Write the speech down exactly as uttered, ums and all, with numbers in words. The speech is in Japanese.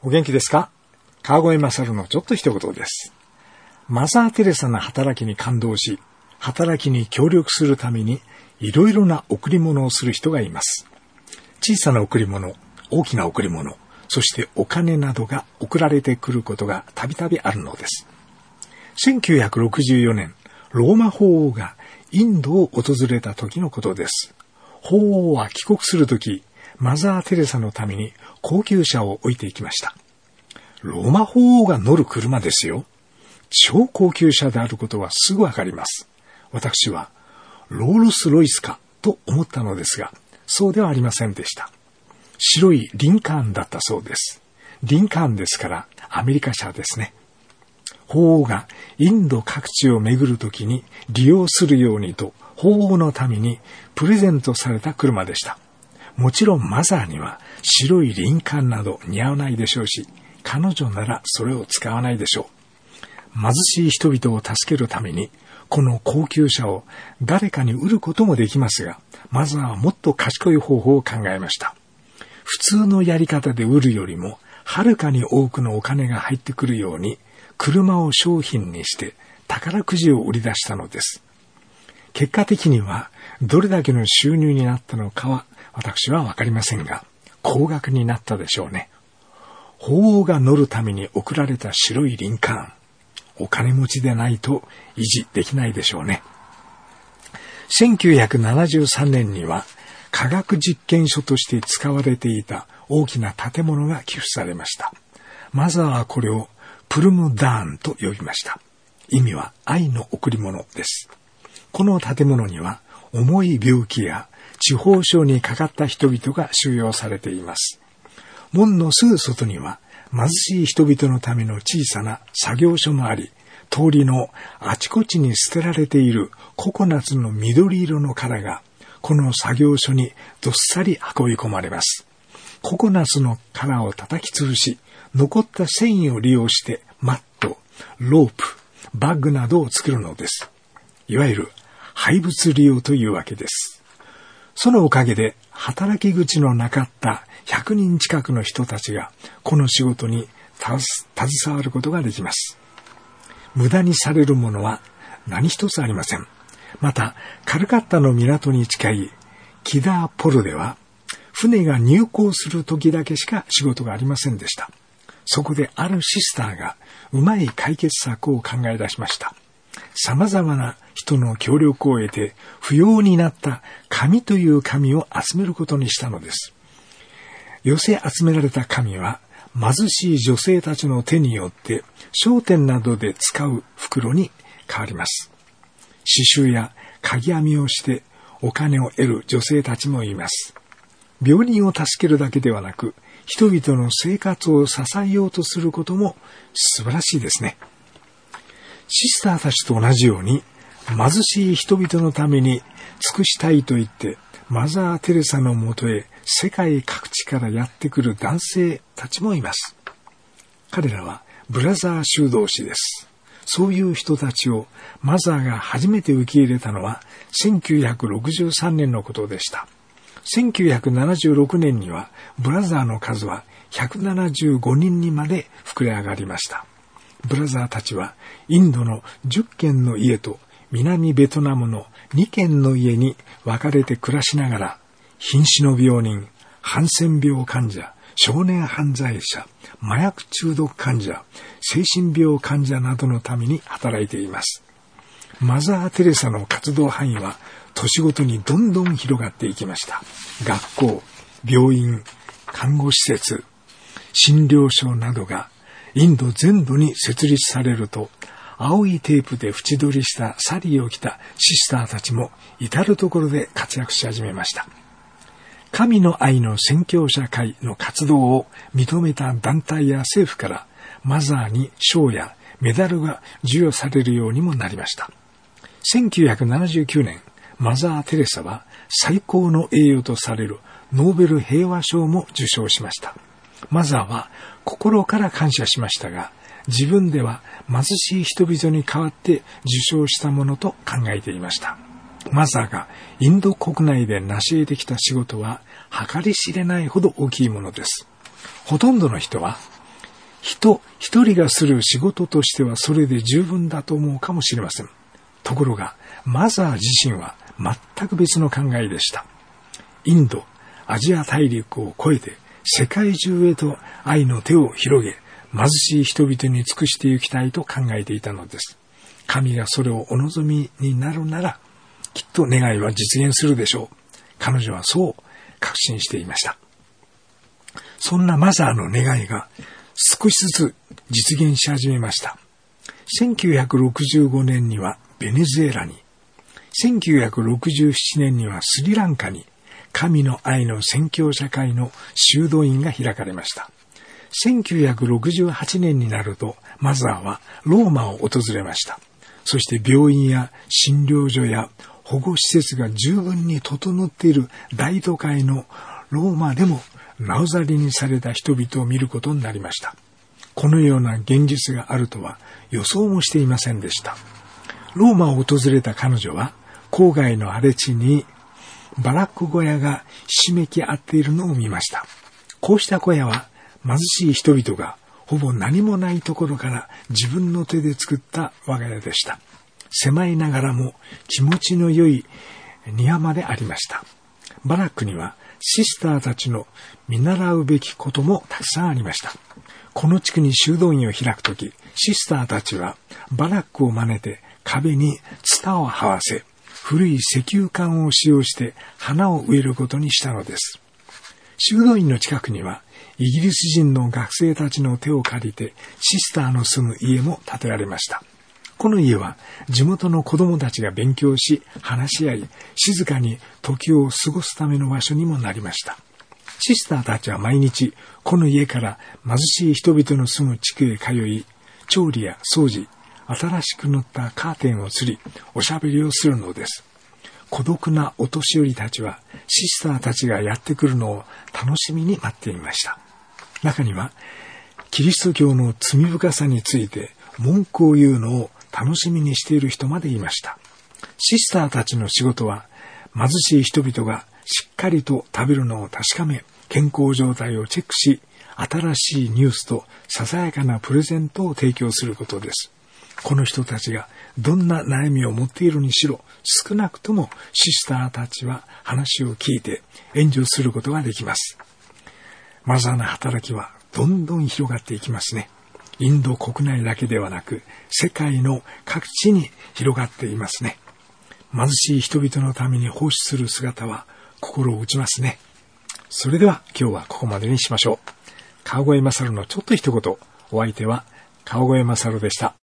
お元気ですか？川越勝のちょっと一言です。マザー・テレサの働きに感動し、働きに協力するためにいろいろな贈り物をする人がいます。小さな贈り物、大きな贈り物、そしてお金などが贈られてくることがたびたびあるのです。せんきゅうひゃくろくじゅうよねん、ローマ法王がインドを訪れた時のことです。法王は帰国するとき、マザー・テレサのために高級車を置いていきました。ローマ法王が乗る車ですよ。超高級車であることはすぐわかります。私は、ロールス・ロイスかと思ったのですが、そうではありませんでした。白いリンカーンだったそうです。リンカーンですからアメリカ車ですね。法王がインド各地を巡るときに利用するようにと法王のためにプレゼントされた車でした。もちろんマザーには白いリンカーンなど似合わないでしょうし、彼女ならそれを使わないでしょう。貧しい人々を助けるためにこの高級車を誰かに売ることもできますが、マザーはもっと賢い方法を考えました。普通のやり方で売るよりもはるかに多くのお金が入ってくるように車を商品にして宝くじを売り出したのです。結果的にはどれだけの収入になったのかは私はわかりませんが、高額になったでしょうね。法王が乗るために贈られた白いリンカーン。お金持ちでないと維持できないでしょうね。せんきゅうひゃくななじゅうさんねんには科学実験所として使われていた大きな建物が寄付されました。マザーはこれをプルムダーンと呼びました。意味は愛の贈り物です。この建物には重い病気や地方症にかかった人々が収容されています。門のすぐ外には貧しい人々のための小さな作業所もあり、通りのあちこちに捨てられているココナツの緑色の殻がこの作業所にどっさり運び込まれます。ココナツの殻を叩き潰し、残った繊維を利用してマット、ロープ、バッグなどを作るのです。いわゆる廃物利用というわけです。そのおかげで働き口のなかったひゃくにん近くの人たちがこの仕事に携わることができます。無駄にされるものは何一つありません。また、カルカッタの港に近いキダーポルでは、船が入港する時だけしか仕事がありませんでした。そこであるシスターがうまい解決策を考え出しました。様々な人の協力を得て、不要になった紙という紙を集めることにしたのです。寄せ集められた紙は、貧しい女性たちの手によって商店などで使う袋に変わります。刺繍や鍵編みをしてお金を得る女性たちもいます。病人を助けるだけではなく、人々の生活を支えようとすることも素晴らしいですね。シスターたちと同じように、貧しい人々のために尽くしたいと言って、マザー・テレサのもとへ世界各地からやってくる男性たちもいます。彼らはブラザー修道士です。そういう人たちをマザーが初めて受け入れたのはせんきゅうひゃくろくじゅうさんねんのことでした。せんきゅうひゃくななじゅうろくねんにはブラザーの数はひゃくななじゅうごにんにまで膨れ上がりました。ブラザーたちはインドのじゅっけんの家と南ベトナムのにけんの家に分かれて暮らしながら、瀕死の病人、ハンセン病患者、少年犯罪者、麻薬中毒患者、精神病患者などのために働いています。マザー・テレサの活動範囲は年ごとにどんどん広がっていきました。学校、病院、看護施設、診療所などがインド全土に設立されると、青いテープで縁取りしたサリーを着たシスターたちも至るところで活躍し始めました。神の愛の宣教者会の活動を認めた団体や政府からマザーに賞やメダルが授与されるようにもなりました。せんきゅうひゃくななじゅうきゅうねん、マザー・テレサは最高の栄誉とされるノーベル平和賞も受賞しました。マザーは心から感謝しましたが、自分では貧しい人々に代わって受賞したものと考えていました。マザーがインド国内で成し得てきた仕事は計り知れないほど大きいものです。ほとんどの人は人一人がする仕事としてはそれで十分だと思うかもしれません。ところが、マザー自身は全く別の考えでした。インド、アジア大陸を越えて世界中へと愛の手を広げ、貧しい人々に尽くしていきたいと考えていたのです。神がそれをお望みになるなら、きっと願いは実現するでしょう。彼女はそう確信していました。そんなマザーの願いが少しずつ実現し始めました。せんきゅうひゃくろくじゅうごねんにはベネズエラに、せんきゅうひゃくろくじゅうななねんにはスリランカに神の愛の宣教社会の修道院が開かれました。せんきゅうひゃくろくじゅうはちねんになるとマザーはローマを訪れました。そして病院や診療所や保護施設が十分に整っている大都会のローマでもなおざりにされた人々を見ることになりました。このような現実があるとは予想もしていませんでした。ローマを訪れた彼女は郊外の荒れ地にバラック小屋がひしめき合っているのを見ました。こうした小屋は貧しい人々がほぼ何もないところから自分の手で作った我が家でした。狭いながらも気持ちの良い庭までありました。バラックにはシスターたちの見習うべきこともたくさんありました。この地区に修道院を開くとき、シスターたちはバラックを真似て壁にツタを這わせ、古い石油管を使用して花を植えることにしたのです。修道院の近くにはイギリス人の学生たちの手を借りてシスターの住む家も建てられました。この家は地元の子供たちが勉強し、話し合い、静かに時を過ごすための場所にもなりました。シスターたちは毎日この家から貧しい人々の住む地区へ通い、調理や掃除、新しく塗ったカーテンを吊り、おしゃべりをするのです。孤独なお年寄りたちはシスターたちがやってくるのを楽しみに待っていました。中にはキリスト教の罪深さについて文句を言うのを楽しみにしている人までいました。シスターたちの仕事は貧しい人々がしっかりと食べるのを確かめ、健康状態をチェックし、新しいニュースとささやかなプレゼントを提供することです。この人たちがどんな悩みを持っているにしろ、少なくともシスターたちは話を聞いて援助することができます。マザーの働きはどんどん広がっていきますね。インド国内だけではなく、世界の各地に広がっていますね。貧しい人々のために奉仕する姿は心を打ちますね。それでは今日はここまでにしましょう。川越勝のちょっと一言。お相手は川越勝でした。